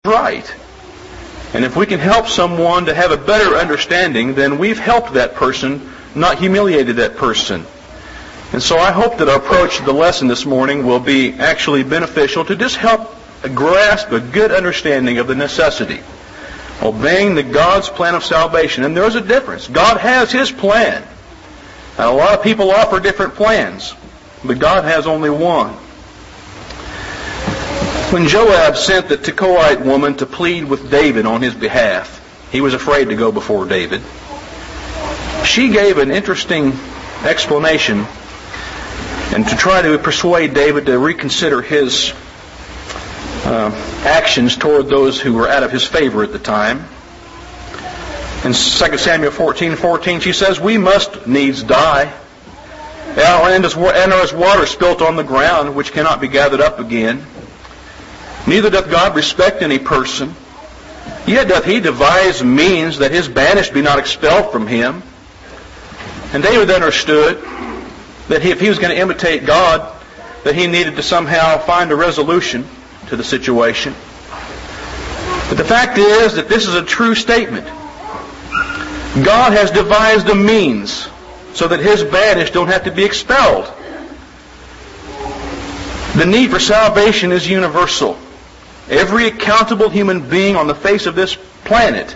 right. And if we can help someone to have a better understanding, then we've helped that person, not humiliated that person. And so I hope that our approach to the lesson this morning will be actually beneficial to just help grasp a good understanding of the necessity. Obeying God's plan of salvation. And there's a difference. God has His plan. Now, a lot of people offer different plans, but God has only one. When Joab sent the Tekoite woman to plead with David on his behalf, he was afraid to go before David. She gave an interesting explanation and to try to persuade David to reconsider his actions toward those who were out of his favor at the time. In 2 Samuel 14:14, she says, "We must needs die. Our land is water spilt on the ground, which cannot be gathered up again. Neither doth God respect any person. Yet doth He devise means that His banished be not expelled from Him." And David understood that if he was going to imitate God, that he needed to somehow find a resolution to the situation. But the fact is that this is a true statement. God has devised a means so that His banished don't have to be expelled. The need for salvation is universal. Every accountable human being on the face of this planet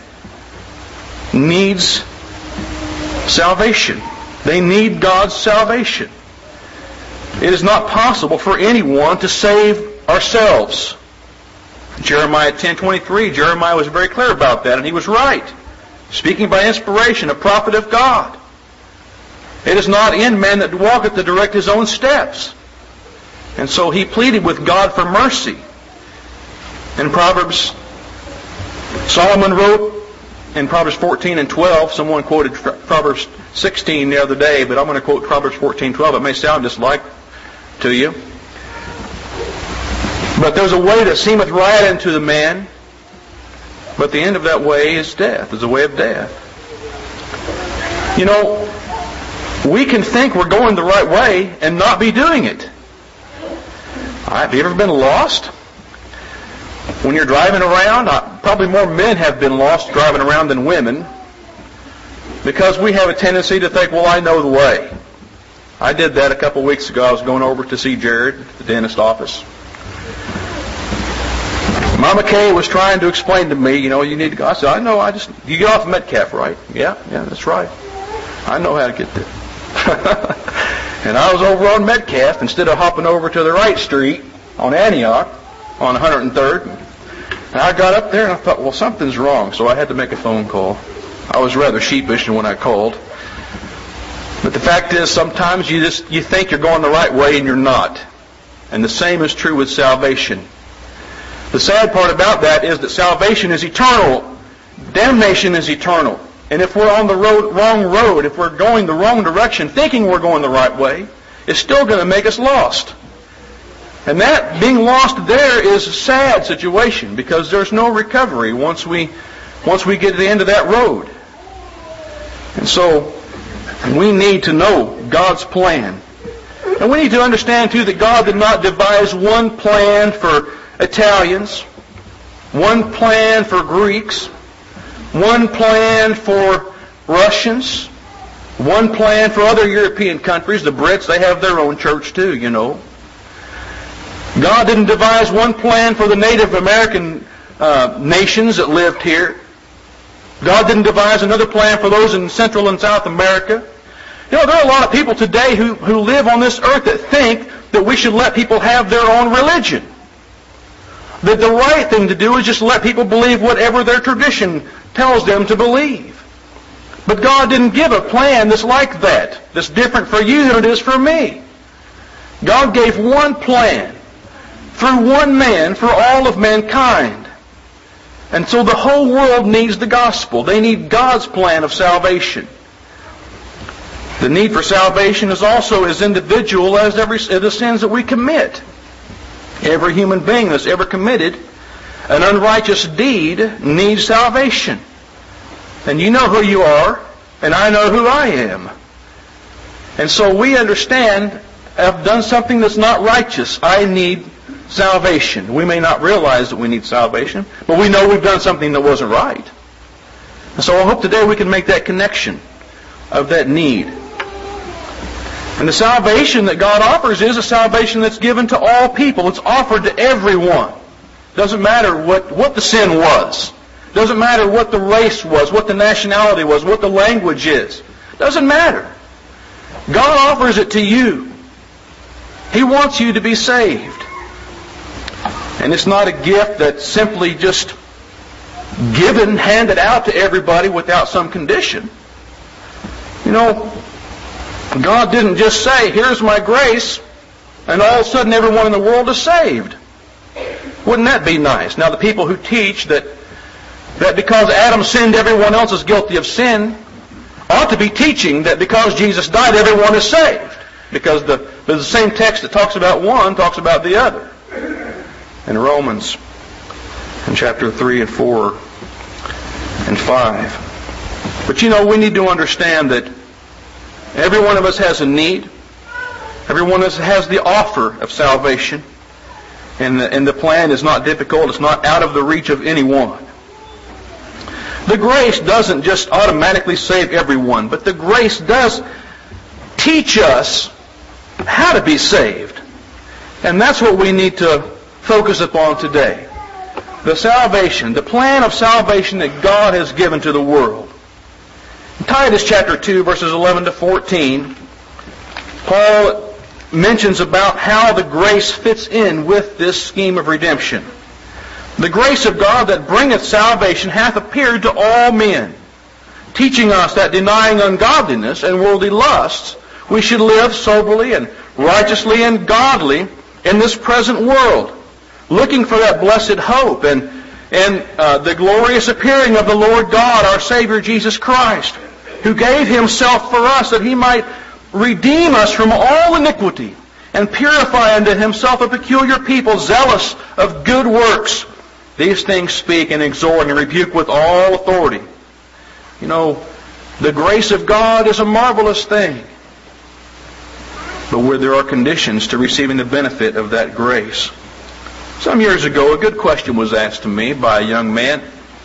needs salvation. They need God's salvation. It is not possible for anyone to save ourselves. Jeremiah 10:23, Jeremiah was very clear about that, and he was right. Speaking by inspiration, a prophet of God. It is not in man that walketh to direct his own steps. And so he pleaded with God for mercy. In Proverbs, Solomon wrote in Proverbs 14 and 12, someone quoted Proverbs 16 the other day, but I'm going to quote Proverbs 14:12. It may sound just like to you. "But there's a way that seemeth right unto the man, but the end of that way is death," is the way of death. You know, we can think we're going the right way and not be doing it. Have you ever been lost? When you're driving around, probably more men have been lost driving around than women, because we have a tendency to think, well, I know the way. I did that a couple of weeks ago. I was going over to see Jared at the dentist office. Mama Kay was trying to explain to me, you need to go. I said, I know, you get off Metcalf, right? Yeah, that's right. I know how to get there. And I was over on Metcalf instead of hopping over to the right street on Antioch on 103rd. And I got up there and I thought, well, something's wrong. So I had to make a phone call. I was rather sheepish when I called. But the fact is, sometimes you think you're going the right way and you're not. And the same is true with salvation. The sad part about that is that salvation is eternal. Damnation is eternal. And if we're on the wrong road, if we're going the wrong direction, thinking we're going the right way, it's still going to make us lost. And that, being lost there, is a sad situation, because there's no recovery once we get to the end of that road. And so, we need to know God's plan. And we need to understand, too, that God did not devise one plan for Italians, one plan for Greeks, one plan for Russians, one plan for other European countries. The Brits, they have their own church too, God didn't devise one plan for the Native American nations that lived here. God didn't devise another plan for those in Central and South America. There are a lot of people today who live on this earth that think that we should let people have their own religion. That the right thing to do is just let people believe whatever their tradition tells them to believe. But God didn't give a plan that's like that, that's different for you than it is for me. God gave one plan through one man for all of mankind. And so the whole world needs the gospel. They need God's plan of salvation. The need for salvation is also as individual as the sins that we commit. Every human being that's ever committed an unrighteous deed needs salvation. And you know who you are, and I know who I am. And so we understand, I've done something that's not righteous. I need salvation. We may not realize that we need salvation, but we know we've done something that wasn't right. And so I hope today we can make that connection of that need. And the salvation that God offers is a salvation that's given to all people. It's offered to everyone. Doesn't matter what the sin was. Doesn't matter what the race was, what the nationality was, what the language is. Doesn't matter. God offers it to you. He wants you to be saved. And it's not a gift that's simply just given, handed out to everybody without some condition. You know, God didn't just say, here's my grace, and all of a sudden everyone in the world is saved. Wouldn't that be nice? Now, the people who teach that because Adam sinned, everyone else is guilty of sin, ought to be teaching that because Jesus died, everyone is saved. Because the same text that talks about one talks about the other. In Romans, in chapter 3 and 4 and 5. But you know, we need to understand that every one of us has a need. Every one of us has the offer of salvation. And the plan is not difficult. It's not out of the reach of anyone. The grace doesn't just automatically save everyone, but the grace does teach us how to be saved. And that's what we need to focus upon today. The salvation, the plan of salvation that God has given to the world. In Titus chapter 2, verses 11 to 14, Paul mentions about how the grace fits in with this scheme of redemption. The grace of God that bringeth salvation hath appeared to all men, teaching us that denying ungodliness and worldly lusts, we should live soberly and righteously and godly in this present world, looking for that blessed hope and the glorious appearing of the Lord God, our Savior Jesus Christ, who gave Himself for us that He might redeem us from all iniquity and purify unto Himself a peculiar people, zealous of good works. These things speak and exhort and rebuke with all authority. You know, the grace of God is a marvelous thing. But where there are conditions to receiving the benefit of that grace. Some years ago, a good question was asked to me by a young man.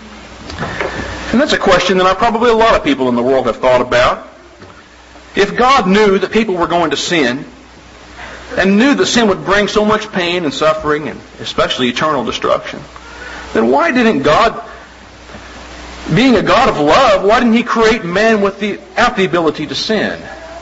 And that's a question that probably a lot of people in the world have thought about. If God knew that people were going to sin, and knew that sin would bring so much pain and suffering, and especially eternal destruction, then why didn't God, being a God of love, why didn't He create man without the ability to sin?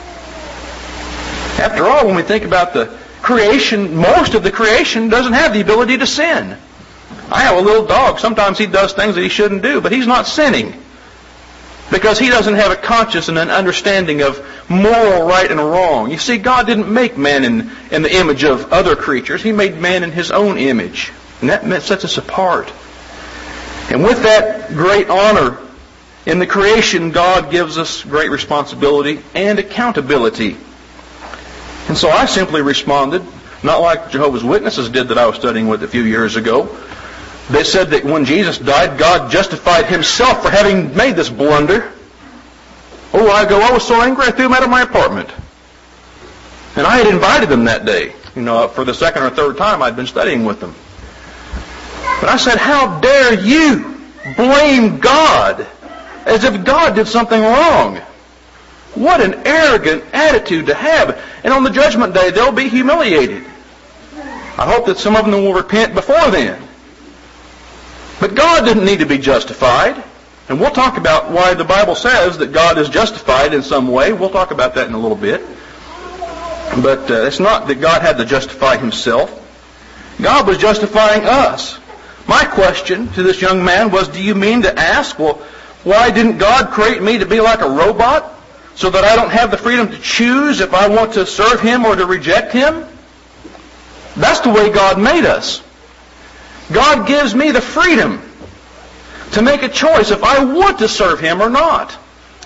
After all, when we think about the creation, most of the creation doesn't have the ability to sin. I have a little dog. Sometimes he does things that he shouldn't do, but he's not sinning. Because he doesn't have a conscience and an understanding of moral right and wrong. You see, God didn't make man in the image of other creatures. He made man in His own image. And that sets us apart. And with that great honor in the creation, God gives us great responsibility and accountability. And so I simply responded, not like Jehovah's Witnesses did that I was studying with a few years ago. They said that when Jesus died, God justified Himself for having made this blunder. I was so angry I threw him out of my apartment. And I had invited them that day. For the second or third time I'd been studying with them. But I said, how dare you blame God as if God did something wrong? What an arrogant attitude to have. And on the judgment day, they'll be humiliated. I hope that some of them will repent before then. But God didn't need to be justified. And we'll talk about why the Bible says that God is justified in some way. We'll talk about that in a little bit. But it's not that God had to justify Himself. God was justifying us. My question to this young man was, do you mean to ask, well, why didn't God create me to be like a robot so that I don't have the freedom to choose if I want to serve Him or to reject Him? That's the way God made us. God gives me the freedom to make a choice if I want to serve Him or not.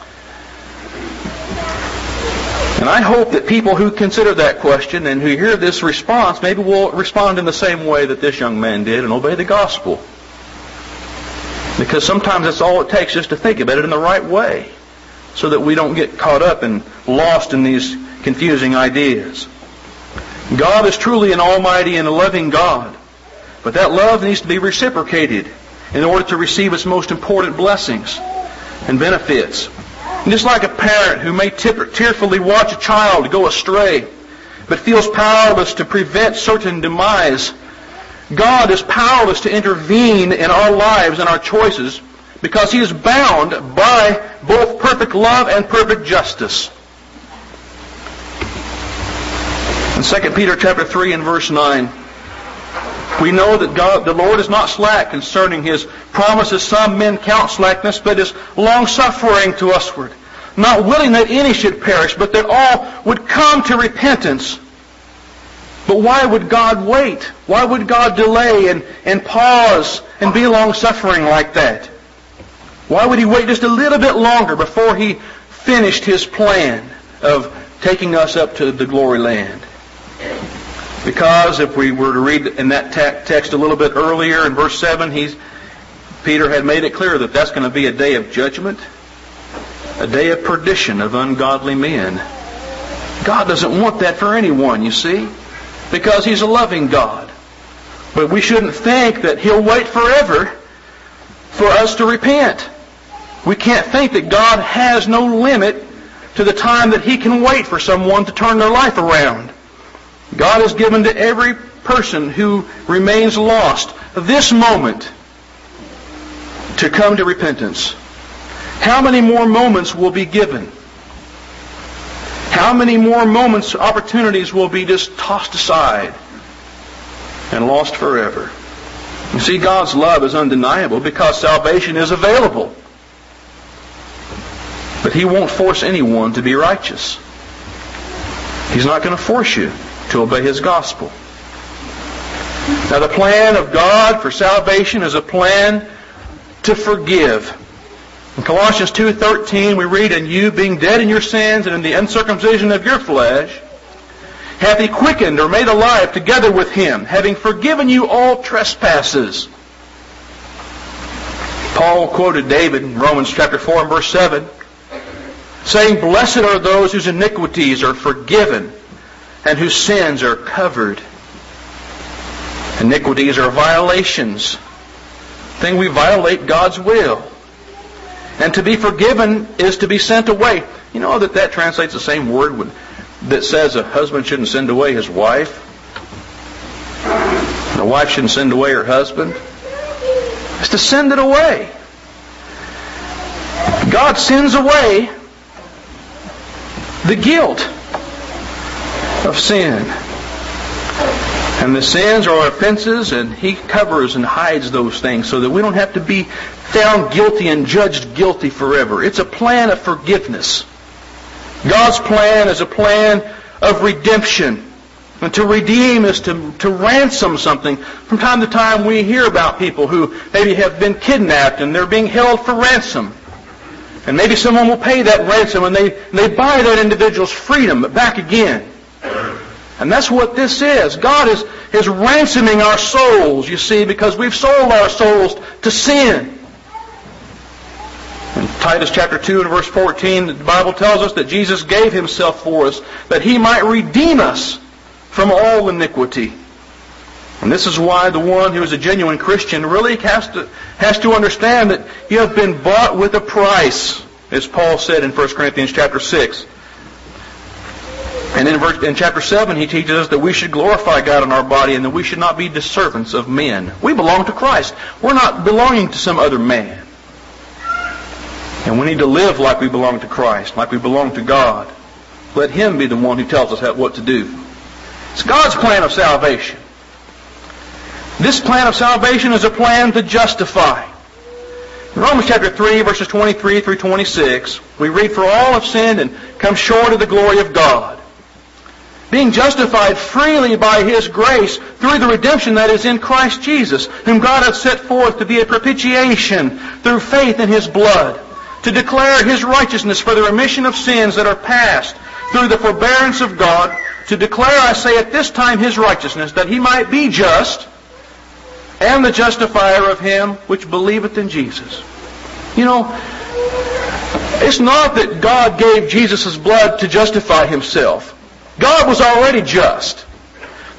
And I hope that people who consider that question and who hear this response maybe will respond in the same way that this young man did and obey the gospel. Because sometimes that's all it takes, just to think about it in the right way, so that we don't get caught up and lost in these confusing ideas. God is truly an almighty and a loving God. But that love needs to be reciprocated in order to receive its most important blessings and benefits. And just like a parent who may tearfully watch a child go astray, but feels powerless to prevent certain demise, God is powerless to intervene in our lives and our choices because He is bound by both perfect love and perfect justice. In 2 Peter chapter 3 and verse 9, we know that God, the Lord, is not slack concerning His promises. Some men count slackness, but is long-suffering to usward, not willing that any should perish, but that all would come to repentance. But why would God wait? Why would God delay and pause and be long-suffering like that? Why would He wait just a little bit longer before He finished His plan of taking us up to the glory land? Because if we were to read in that text a little bit earlier in verse 7, Peter had made it clear that that's going to be a day of judgment, a day of perdition of ungodly men. God doesn't want that for anyone, you see, because He's a loving God. But we shouldn't think that He'll wait forever for us to repent. We can't think that God has no limit to the time that He can wait for someone to turn their life around. God has given to every person who remains lost this moment to come to repentance. How many more moments will be given? How many more moments, opportunities will be just tossed aside and lost forever? You see, God's love is undeniable because salvation is available. But He won't force anyone to be righteous. He's not going to force you to obey His gospel. Now, the plan of God for salvation is a plan to forgive. In Colossians 2:13 we read, "And you, being dead in your sins and in the uncircumcision of your flesh, hath He quickened or made alive together with Him, having forgiven you all trespasses." Paul quoted David in Romans chapter 4 and verse 7, saying, "Blessed are those whose iniquities are forgiven and whose sins are covered." Iniquities are violations. Thing we violate God's will. And to be forgiven is to be sent away. You know that translates the same word that says a husband shouldn't send away his wife. And a wife shouldn't send away her husband. It's to send it away. God sends away the guilt of sin. And the sins are our offenses, and He covers and hides those things so that we don't have to be found guilty and judged guilty forever. It's a plan of forgiveness. God's plan is a plan of redemption. And to redeem is to ransom something. From time to time we hear about people who maybe have been kidnapped and they're being held for ransom. And maybe someone will pay that ransom and they buy that individual's freedom back again. And that's what this is. God is ransoming our souls, you see, because we've sold our souls to sin. In Titus chapter 2 and verse 14, the Bible tells us that Jesus gave Himself for us, that He might redeem us from all iniquity. And this is why the one who is a genuine Christian really has to understand that you have been bought with a price, as Paul said in 1 Corinthians chapter 6. And in chapter 7, he teaches us that we should glorify God in our body and that we should not be the servants of men. We belong to Christ. We're not belonging to some other man. And we need to live like we belong to Christ, like we belong to God. Let Him be the one who tells us what to do. It's God's plan of salvation. This plan of salvation is a plan to justify. In Romans chapter 3, verses 23 through 26, we read, "For all have sinned and come short of the glory of God, being justified freely by His grace through the redemption that is in Christ Jesus, whom God hath set forth to be a propitiation through faith in His blood, to declare His righteousness for the remission of sins that are past, through the forbearance of God, to declare, I say, at this time His righteousness, that He might be just, and the justifier of him which believeth in Jesus." You know, it's not that God gave Jesus' blood to justify Himself. God was already just.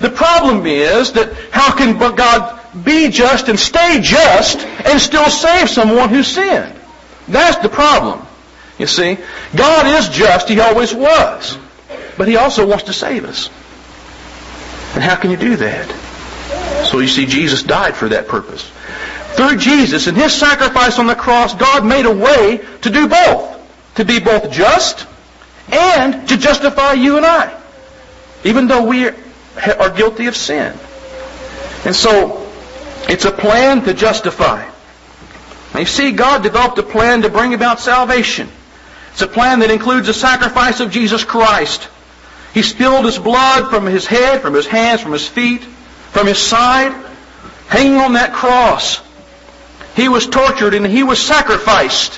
The problem is that how can God be just and stay just and still save someone who sinned? That's the problem. You see, God is just. He always was. But He also wants to save us. And how can you do that? So you see, Jesus died for that purpose. Through Jesus and His sacrifice on the cross, God made a way to do both. To be both just and to justify you and I. Even though we are guilty of sin. And so, it's a plan to justify. Now you see, God developed a plan to bring about salvation. It's a plan that includes the sacrifice of Jesus Christ. He spilled His blood from His head, from His hands, from His feet, from His side, hanging on that cross. He was tortured and He was sacrificed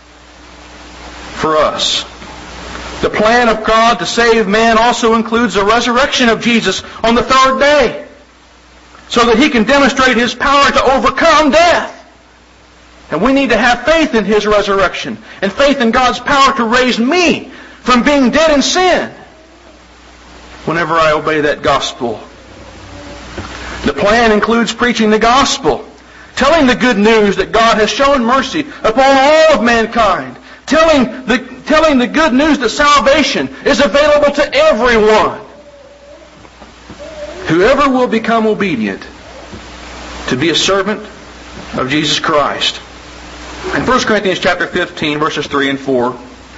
for us. The plan of God to save man also includes the resurrection of Jesus on the third day, so that He can demonstrate His power to overcome death. And we need to have faith in His resurrection and faith in God's power to raise me from being dead in sin whenever I obey that gospel. The plan includes preaching the gospel, telling the good news that God has shown mercy upon all of mankind, telling the good news that salvation is available to everyone. Whoever will become obedient to be a servant of Jesus Christ. In 1 Corinthians chapter 15, verses 3 and 4,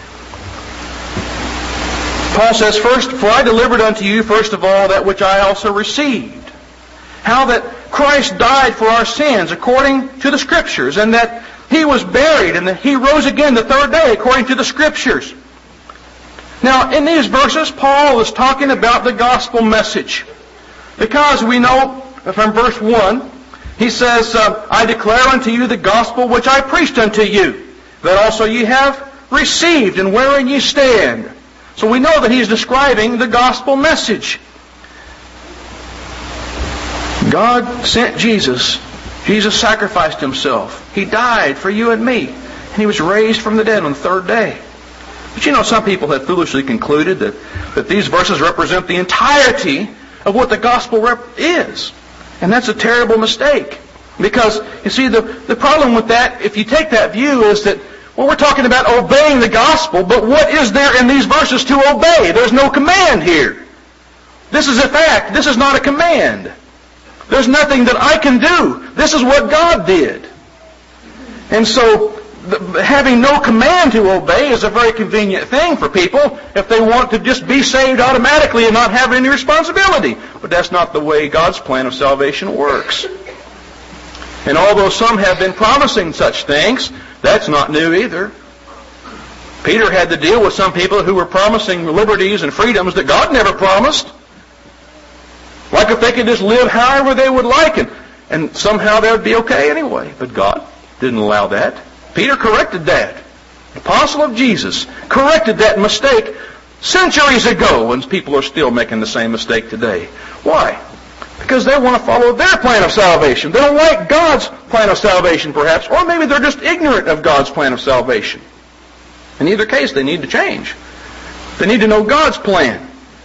Paul says, "First, for I delivered unto you first of all that which I also received, how that Christ died for our sins according to the Scriptures, and that He was buried, and that He rose again the third day according to the Scriptures." Now, in these verses, Paul is talking about the gospel message. Because we know from verse 1, he says, "I declare unto you the gospel which I preached unto you, that also ye have received, and wherein ye stand." So we know that he's describing the gospel message. God sent Jesus. Jesus sacrificed Himself. He died for you and me. And He was raised from the dead on the third day. But you know, some people have foolishly concluded that these verses represent the entirety of what the gospel is. And that's a terrible mistake. Because, you see, the problem with that, if you take that view, is that, well, we're talking about obeying the gospel, but what is there in these verses to obey? There's no command here. This is a fact. This is not a command. There's nothing that I can do. This is what God did. And so, having no command to obey is a very convenient thing for people if they want to just be saved automatically and not have any responsibility. But that's not the way God's plan of salvation works. And although some have been promising such things, that's not new either. Peter had to deal with some people who were promising liberties and freedoms that God never promised. Like if they could just live however they would like, and somehow they would be okay anyway. But God didn't allow that. Peter corrected that. The apostle of Jesus corrected that mistake centuries ago, and people are still making the same mistake today. Why? Because they want to follow their plan of salvation. They don't like God's plan of salvation, perhaps, or maybe they're just ignorant of God's plan of salvation. In either case, they need to change. They need to know God's plan.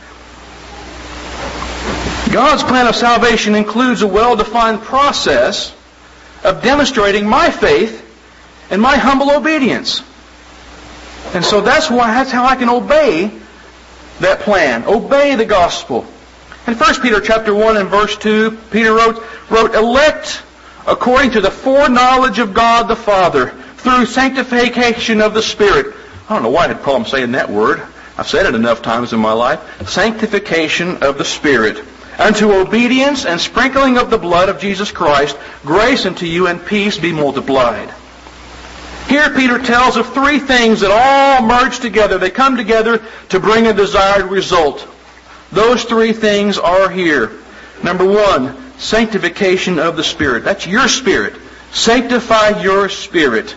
God's plan of salvation includes a well-defined process of demonstrating my faith and my humble obedience. And so that's how I can obey that plan, obey the gospel. In 1 Peter chapter 1 and verse 2, Peter wrote, "Elect according to the foreknowledge of God the Father, through sanctification of the Spirit." I don't know why I had a problem saying that word. I've said it enough times in my life. Sanctification of the Spirit. "Unto obedience and sprinkling of the blood of Jesus Christ, grace unto you and peace be multiplied." Here Peter tells of three things that all merge together. They come together to bring a desired result. Those three things are here. Number one, sanctification of the Spirit. That's your spirit. Sanctify your spirit.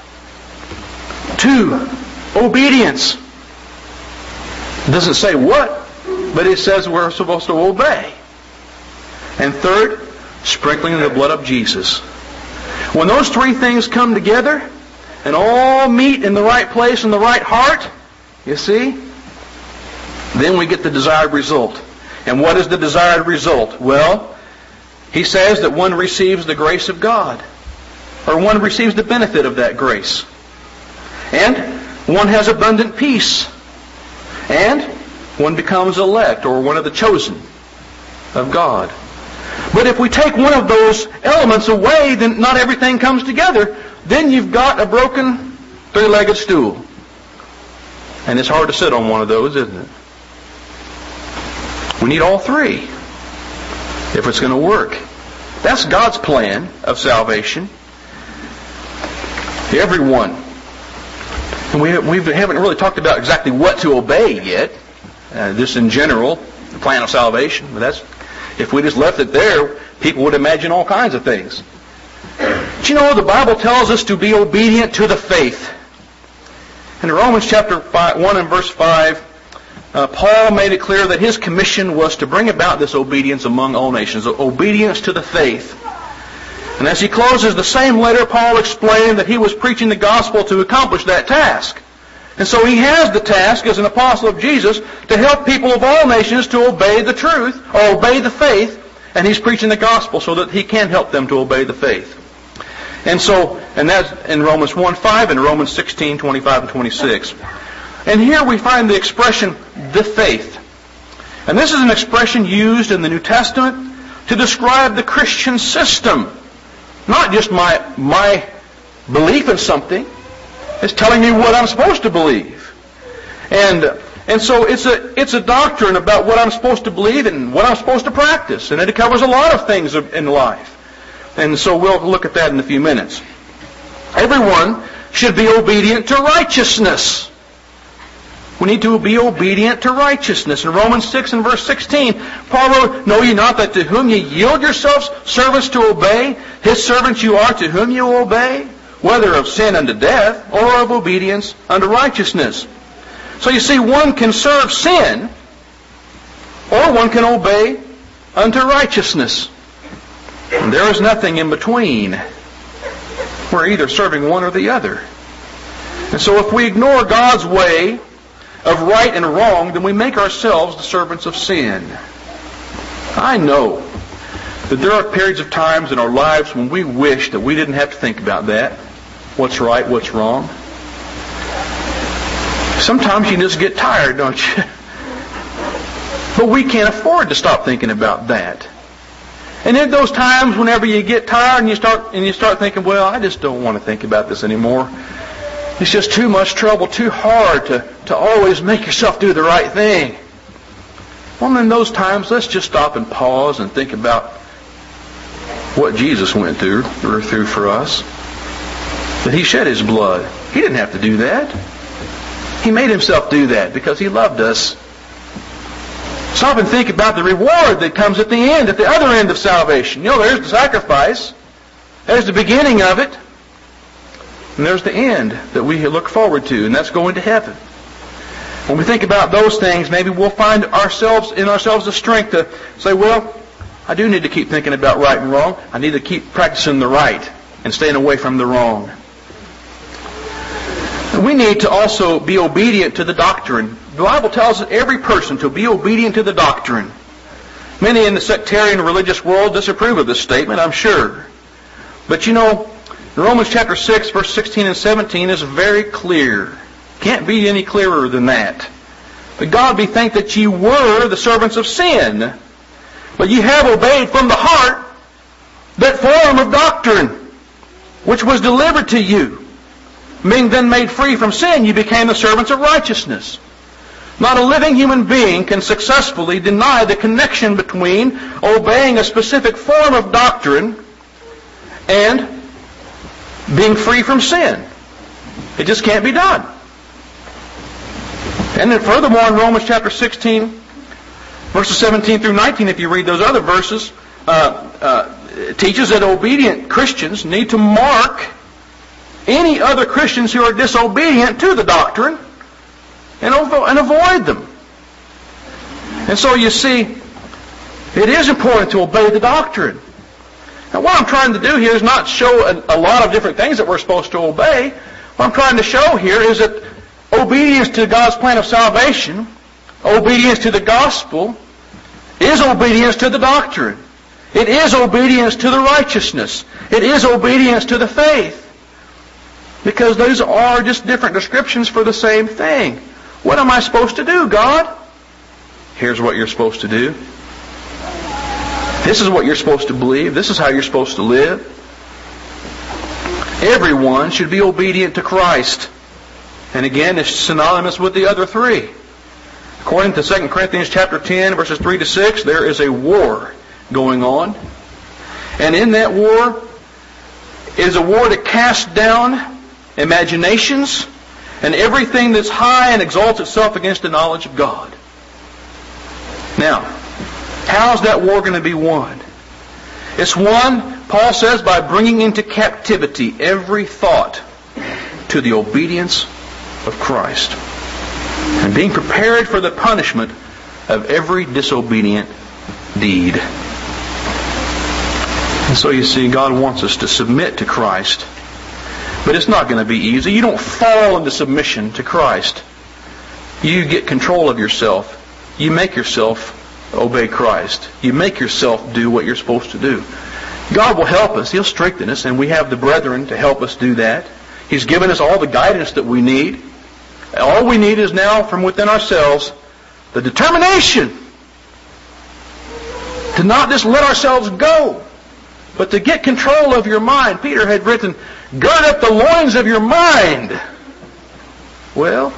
2, obedience. It doesn't say what, but it says we're supposed to obey. And 3rd, sprinkling of the blood of Jesus. When those three things come together and all meet in the right place, in the right heart, you see, then we get the desired result. And what is the desired result? Well, he says that one receives the grace of God, or one receives the benefit of that grace. And one has abundant peace. And one becomes elect, or one of the chosen of God. But if we take one of those elements away, then not everything comes together. Then you've got a broken three-legged stool. And it's hard to sit on one of those, isn't it? We need all three if it's going to work. That's God's plan of salvation. Everyone. And we haven't really talked about exactly what to obey yet. Just in general, the plan of salvation. But if we just left it there, people would imagine all kinds of things. But you know, the Bible tells us to be obedient to the faith. In Romans chapter 1 and verse 5, Paul made it clear that his commission was to bring about this obedience among all nations, obedience to the faith. And as he closes the same letter, Paul explained that he was preaching the gospel to accomplish that task. And so he has the task as an apostle of Jesus to help people of all nations to obey the truth, or obey the faith, and he's preaching the gospel so that he can help them to obey the faith. And that's in Romans 1:5 and Romans 16:25 and 26. And here we find the expression, the faith. And this is an expression used in the New Testament to describe the Christian system. Not just my belief in something. It's telling me what I'm supposed to believe. And so it's a doctrine about what I'm supposed to believe and what I'm supposed to practice. And it covers a lot of things in life. And so we'll look at that in a few minutes. Everyone should be obedient to righteousness. We need to be obedient to righteousness. In Romans 6 and verse 16, Paul wrote, "Know ye not that to whom ye yield yourselves servants to obey, his servants you are to whom you obey, whether of sin unto death, or of obedience unto righteousness." So you see, one can serve sin, or one can obey unto righteousness. And there is nothing in between. We're either serving one or the other. And so if we ignore God's way of right and wrong, then we make ourselves the servants of sin. I know that there are periods of times in our lives when we wish that we didn't have to think about that. What's right, what's wrong. Sometimes you just get tired, don't you? But we can't afford to stop thinking about that. And in those times whenever you get tired and you start thinking, well, I just don't want to think about this anymore. It's just too much trouble, too hard to always make yourself do the right thing. Well, in those times, let's just stop and pause and think about what Jesus went through for us. That He shed His blood. He didn't have to do that. He made Himself do that because He loved us. Stop and think about the reward that comes at the end, at the other end of salvation. You know, there's the sacrifice. There's the beginning of it. And there's the end that we look forward to, and that's going to heaven. When we think about those things, maybe we'll find in ourselves the strength to say, well, I do need to keep thinking about right and wrong. I need to keep practicing the right and staying away from the wrong. And we need to also be obedient to the doctrine. The Bible tells every person to be obedient to the doctrine. Many in the sectarian religious world disapprove of this statement, I'm sure. But you know, Romans chapter 6, verse 16 and 17 is very clear. Can't be any clearer than that. But God be thanked that ye were the servants of sin, but ye have obeyed from the heart that form of doctrine, which was delivered to you. Being then made free from sin, you became the servants of righteousness. Not a living human being can successfully deny the connection between obeying a specific form of doctrine and being free from sin. It just can't be done. And then furthermore, in Romans chapter 16, verses 17 through 19, if you read those other verses, it teaches that obedient Christians need to mark any other Christians who are disobedient to the doctrine and avoid them. And so you see, it is important to obey the doctrine. Now what I'm trying to do here is not show a lot of different things that we're supposed to obey. What I'm trying to show here is that obedience to God's plan of salvation, obedience to the gospel, is obedience to the doctrine. It is obedience to the righteousness. It is obedience to the faith. Because those are just different descriptions for the same thing. What am I supposed to do, God? Here's what you're supposed to do. This is what you're supposed to believe. This is how you're supposed to live. Everyone should be obedient to Christ. And again, it's synonymous with the other three. According to 2 Corinthians chapter 10, verses 3 to 6, there is a war going on. And in that war is a war to cast down imaginations and everything that's high and exalts itself against the knowledge of God. Now, how's that war going to be won? It's won, Paul says, by bringing into captivity every thought to the obedience of Christ, and being prepared for the punishment of every disobedient deed. And so you see, God wants us to submit to Christ. But it's not going to be easy. You don't fall into submission to Christ. You get control of yourself. You make yourself obey Christ. You make yourself do what you're supposed to do. God will help us. He'll strengthen us, and we have the brethren to help us do that. He's given us all the guidance that we need. All we need is now from within ourselves the determination to not just let ourselves go, but to get control of your mind. Peter had written, gird up the loins of your mind. Well,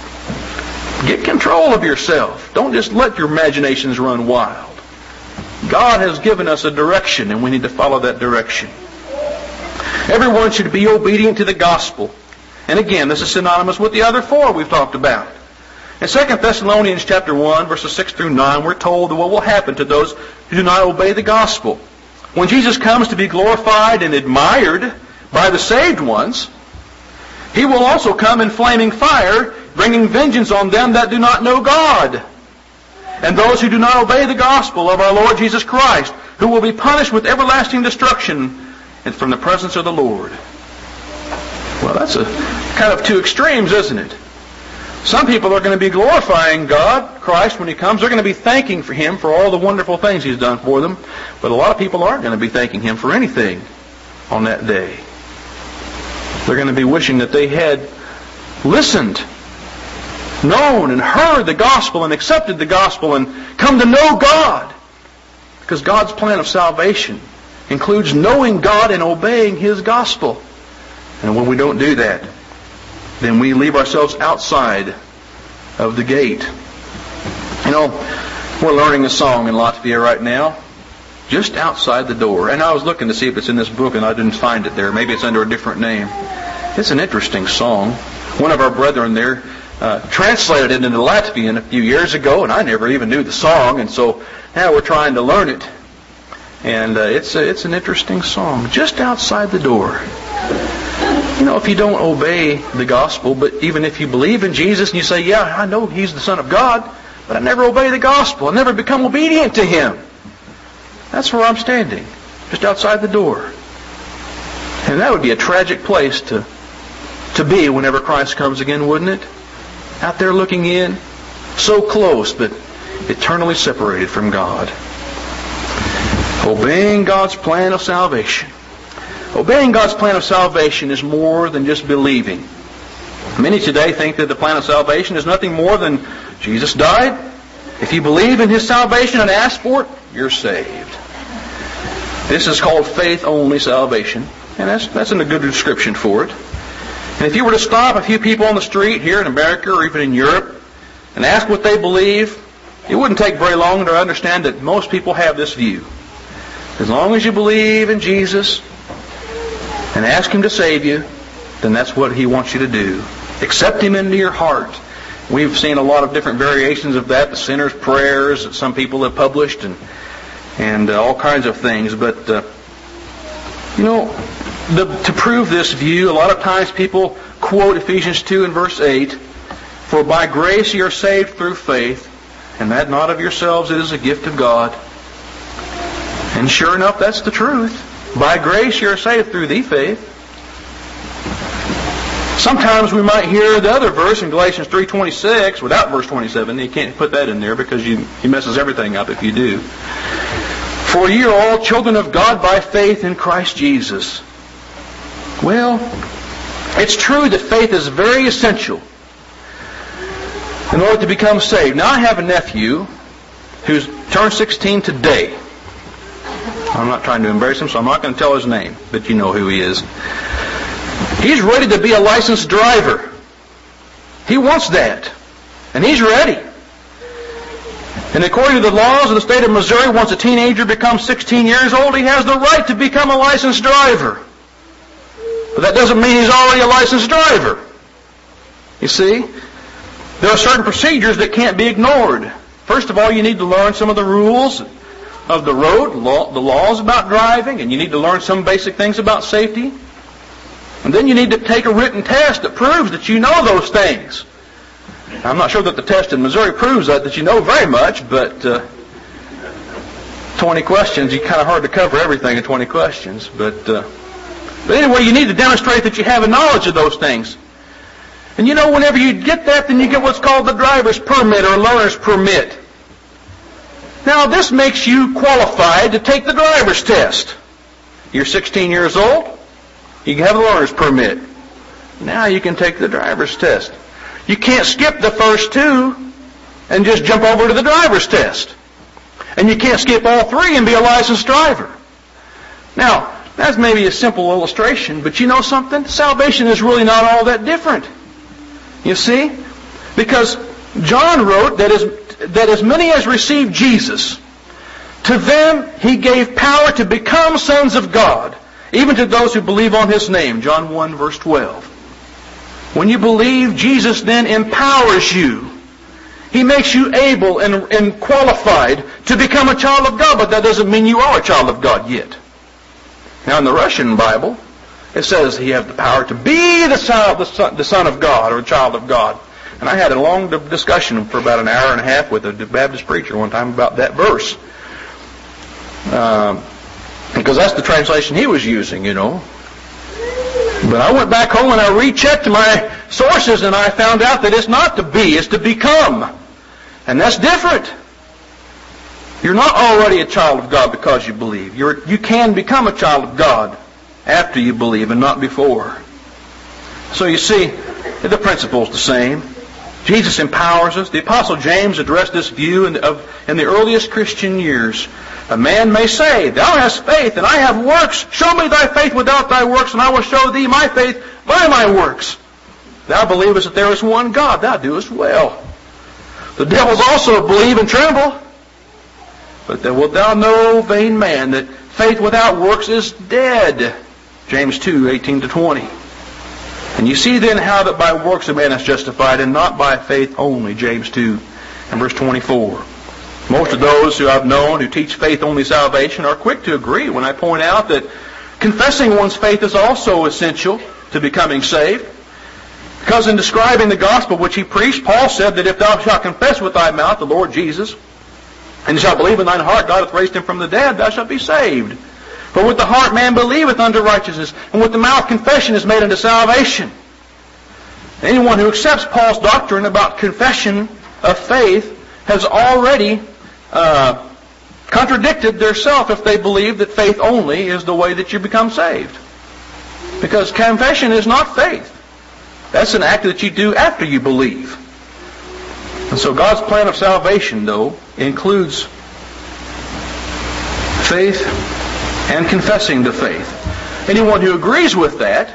get control of yourself. Don't just let your imaginations run wild. God has given us a direction, and we need to follow that direction. Everyone should be obedient to the gospel. And again, this is synonymous with the other four we've talked about. In 2 Thessalonians chapter 1, verses 6 through 9, we're told that what will happen to those who do not obey the gospel. When Jesus comes to be glorified and admired by the saved ones, He will also come in flaming fire, bringing vengeance on them that do not know God, and those who do not obey the gospel of our Lord Jesus Christ, who will be punished with everlasting destruction and from the presence of the Lord. Well, that's a kind of two extremes, isn't it? Some people are going to be glorifying God, Christ, when He comes. They're going to be thanking for Him for all the wonderful things He's done for them. But a lot of people aren't going to be thanking Him for anything on that day. They're going to be wishing that they had listened, known and heard the gospel and accepted the gospel and come to know God. Because God's plan of salvation includes knowing God and obeying His gospel. And when we don't do that, then we leave ourselves outside of the gate. You know, we're learning a song in Latvia right now, just outside the door. And I was looking to see if it's in this book, and I didn't find it there. Maybe it's under a different name. It's an interesting song. One of our brethren there translated it into Latvian a few years ago, and I never even knew the song, and so now we're trying to learn it. And it's an interesting song, just outside the door. You know, if you don't obey the gospel, but even if you believe in Jesus and you say, yeah, I know He's the Son of God, but I never obey the gospel, I never become obedient to Him. That's where I'm standing, just outside the door. And that would be a tragic place to be whenever Christ comes again, wouldn't it? Out there looking in, so close, but eternally separated from God. Obeying God's plan of salvation. Obeying God's plan of salvation is more than just believing. Many today think that the plan of salvation is nothing more than Jesus died. If you believe in His salvation and ask for it, you're saved. This is called faith-only salvation, and that's a good description for it. And if you were to stop a few people on the street here in America or even in Europe and ask what they believe, it wouldn't take very long to understand that most people have this view. As long as you believe in Jesus and ask Him to save you, then that's what He wants you to do. Accept Him into your heart. We've seen a lot of different variations of that, the sinner's prayers that some people have published and all kinds of things. But, to prove this view, a lot of times people quote Ephesians 2 and verse 8, "For by grace you are saved through faith, and that not of yourselves, it is a gift of God." And sure enough, that's the truth. By grace you are saved through the faith. Sometimes we might hear the other verse in Galatians 3:26 without verse 27. You can't put that in there because he messes everything up if you do. For ye are all children of God by faith in Christ Jesus. Well, it's true that faith is very essential in order to become saved. Now, I have a nephew who's turned 16 today. I'm not trying to embarrass him, so I'm not going to tell his name, but you know who he is. He's ready to be a licensed driver. He wants that. And he's ready. And according to the laws of the state of Missouri, once a teenager becomes 16 years old, he has the right to become a licensed driver. But that doesn't mean he's already a licensed driver. You see? There are certain procedures that can't be ignored. First of all, you need to learn some of the rules of the road, the laws about driving, and you need to learn some basic things about safety. And then you need to take a written test that proves that you know those things. I'm not sure that the test in Missouri proves that you know very much, but 20 questions, you kind of hard to cover everything in 20 questions. But anyway, you need to demonstrate that you have a knowledge of those things. And you know, whenever you get that, then you get what's called the driver's permit or learner's permit. Now, this makes you qualified to take the driver's test. You're 16 years old. You have a learner's permit. Now you can take the driver's test. You can't skip the first two and just jump over to the driver's test. And you can't skip all three and be a licensed driver. Now, that's maybe a simple illustration, but you know something? Salvation is really not all that different. You see? Because John wrote that as many as received Jesus, to them he gave power to become sons of God, even to those who believe on his name. John 1, verse 12. When you believe, Jesus then empowers you. He makes you able and qualified to become a child of God, but that doesn't mean you are a child of God yet. Now in the Russian Bible, it says he has the power to be the son of God or a child of God. And I had a long discussion for about an hour and a half with a Baptist preacher one time about that verse. Because that's the translation he was using, you know. But I went back home and I rechecked my sources and I found out that it's not to be, it's to become. And that's different. You're not already a child of God because you believe. You can become a child of God after you believe and not before. So you see, the principle's the same. Jesus empowers us. The Apostle James addressed this view in the earliest Christian years. A man may say, thou hast faith, and I have works. Show me thy faith without thy works, and I will show thee my faith by my works. Thou believest that there is one God, thou doest well. The devils also believe and tremble. But then wilt thou know, vain man, that faith without works is dead. James 2, 18-20. And you see then how that by works a man is justified, and not by faith only. James 2 and verse 24. Most of those who I've known who teach faith-only salvation are quick to agree when I point out that confessing one's faith is also essential to becoming saved. Because in describing the gospel which he preached, Paul said that if thou shalt confess with thy mouth the Lord Jesus, and shalt believe in thine heart God hath raised him from the dead, thou shalt be saved. For with the heart man believeth unto righteousness, and with the mouth confession is made unto salvation. Anyone who accepts Paul's doctrine about confession of faith has already contradicted theirself if they believe that faith only is the way that you become saved. Because confession is not faith. That's an act that you do after you believe. And so God's plan of salvation, though, includes faith and confessing the faith. Anyone who agrees with that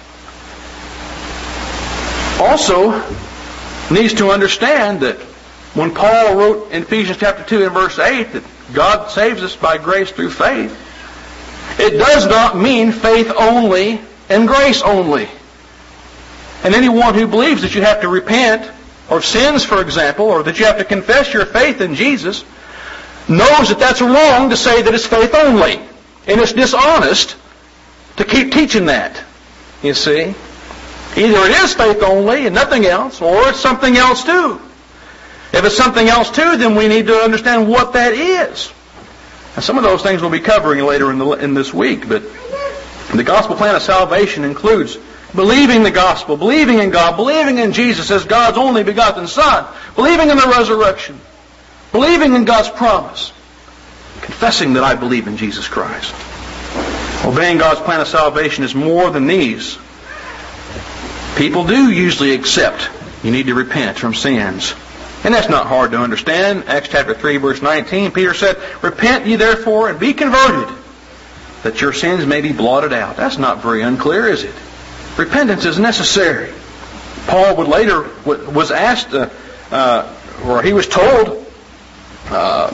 also needs to understand that when Paul wrote in Ephesians chapter 2 and verse 8 that God saves us by grace through faith, it does not mean faith only and grace only. And anyone who believes that you have to repent of sins, for example, or that you have to confess your faith in Jesus, knows that that's wrong to say that it's faith only. And it's dishonest to keep teaching that. You see? Either it is faith only and nothing else, or it's something else too. If it's something else too, then we need to understand what that is. And some of those things we'll be covering later in this week. But the gospel plan of salvation includes believing the gospel, believing in God, believing in Jesus as God's only begotten Son, believing in the resurrection, believing in God's promise, confessing that I believe in Jesus Christ. Obeying God's plan of salvation is more than these. People do usually accept you need to repent from sins. And that's not hard to understand. Acts chapter 3, verse 19, Peter said, "Repent ye therefore and be converted, that your sins may be blotted out." That's not very unclear, is it? Repentance is necessary. Paul was asked, or he was told I'm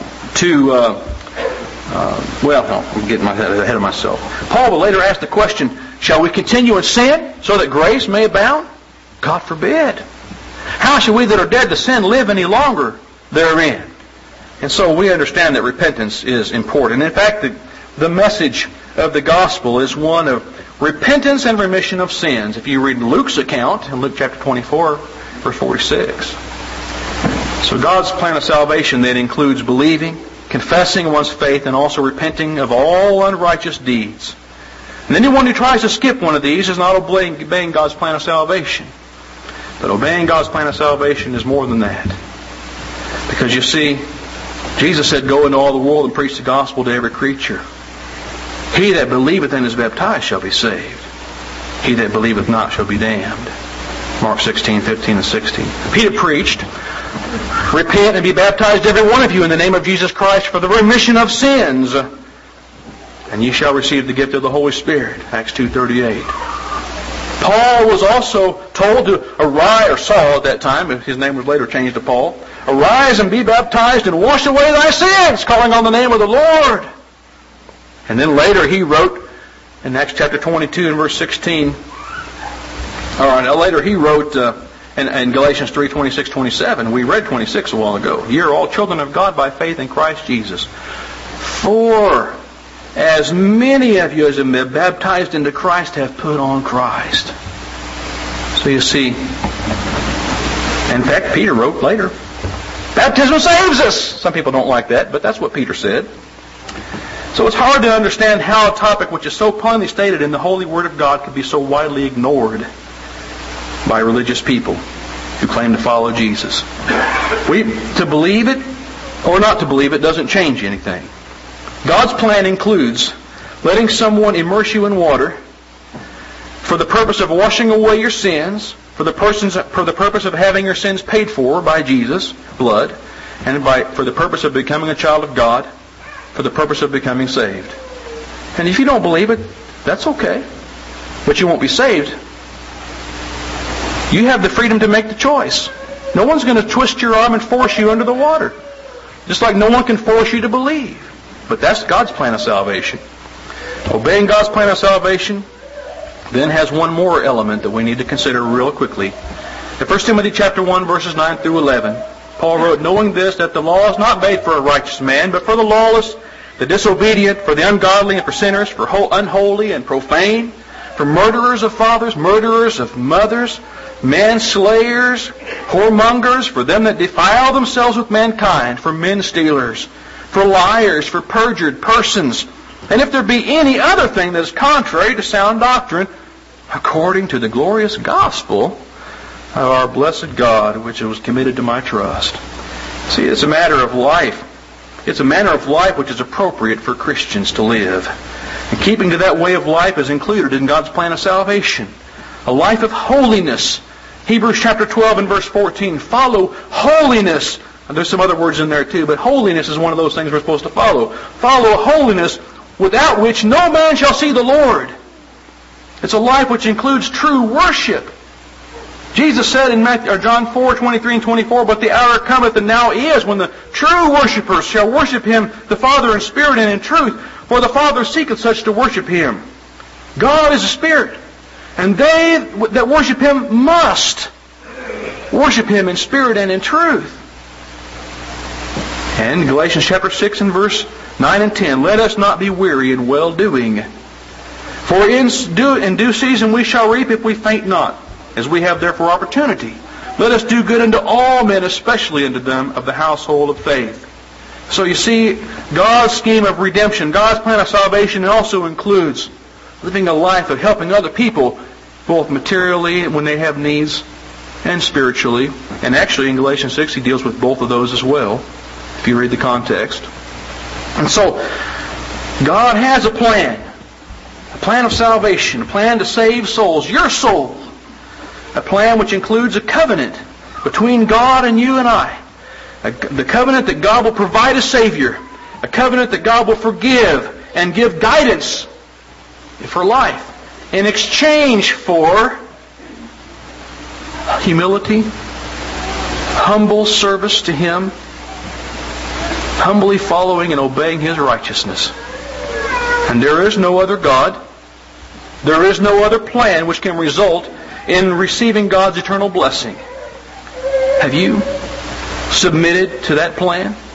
getting ahead of myself. Paul would later ask the question, shall we continue in sin so that grace may abound? God forbid. How shall we that are dead to sin live any longer therein? And so we understand that repentance is important. In fact, the message of the gospel is one of repentance and remission of sins. If you read Luke's account in Luke chapter 24, verse 46. So God's plan of salvation then includes believing, confessing one's faith, and also repenting of all unrighteous deeds. And anyone who tries to skip one of these is not obeying God's plan of salvation. But obeying God's plan of salvation is more than that. Because you see, Jesus said, "Go into all the world and preach the gospel to every creature. He that believeth and is baptized shall be saved. He that believeth not shall be damned." Mark 16, 15, and 16. Peter preached, "Repent and be baptized every one of you in the name of Jesus Christ for the remission of sins, and ye shall receive the gift of the Holy Spirit." Acts 2:38. Paul was also told to arise, or Saul at that time, his name was later changed to Paul, "Arise and be baptized and wash away thy sins, calling on the name of the Lord." And then later he wrote in Acts chapter 22 and verse 16, later he wrote in Galatians 3, 26, 27, we read 26 a while ago, "Ye are all children of God by faith in Christ Jesus. For as many of you as have been baptized into Christ have put on Christ." So you see, in fact, Peter wrote later, "Baptism saves us." Some people don't like that, but that's what Peter said. So it's hard to understand how a topic which is so plainly stated in the Holy Word of God could be so widely ignored by religious people who claim to follow Jesus. To believe it or not to believe it doesn't change anything. God's plan includes letting someone immerse you in water for the purpose of washing away your sins, for the purpose of having your sins paid for by Jesus' blood, and for the purpose of becoming a child of God, for the purpose of becoming saved. And if you don't believe it, that's okay. But you won't be saved. You have the freedom to make the choice. No one's going to twist your arm and force you under the water. Just like no one can force you to believe. But that's God's plan of salvation. Obeying God's plan of salvation then has one more element that we need to consider real quickly. In 1 Timothy chapter 1, verses 9 through 11, Paul wrote, "Knowing this, that the law is not made for a righteous man, but for the lawless, the disobedient, for the ungodly, and for sinners, for unholy and profane, for murderers of fathers, murderers of mothers, manslayers, whoremongers, for them that defile themselves with mankind, for men stealers, for liars, for perjured persons, and if there be any other thing that is contrary to sound doctrine, according to the glorious gospel of our blessed God, which was committed to my trust." See, it's a matter of life. It's a manner of life which is appropriate for Christians to live. And keeping to that way of life is included in God's plan of salvation. A life of holiness. Hebrews chapter 12 and verse 14. Follow holiness. And there's some other words in there too, but holiness is one of those things we're supposed to follow. Follow holiness, without which no man shall see the Lord. It's a life which includes true worship. Jesus said in John 4, 23 and 24, "But the hour cometh, and now is, when the true worshipers shall worship Him, the Father, in spirit and in truth. For the Father seeketh such to worship Him." God is a spirit, and they that worship Him must worship Him in spirit and in truth. And Galatians chapter 6 and verse 9 and 10, "Let us not be weary in well-doing. For in due season we shall reap if we faint not. As we have therefore opportunity, let us do good unto all men, especially unto them of the household of faith." So you see, God's scheme of redemption, God's plan of salvation also includes living a life of helping other people both materially when they have needs and spiritually. And actually in Galatians 6 he deals with both of those as well, if you read the context. And so, God has a plan of salvation, a plan to save souls, your soul. A plan which includes a covenant between God and you and I. The covenant that God will provide a Savior. A covenant that God will forgive and give guidance for life in exchange for humility, humble service to Him, humbly following and obeying His righteousness. And there is no other God, there is no other plan which can result in receiving God's eternal blessing. Have you submitted to that plan?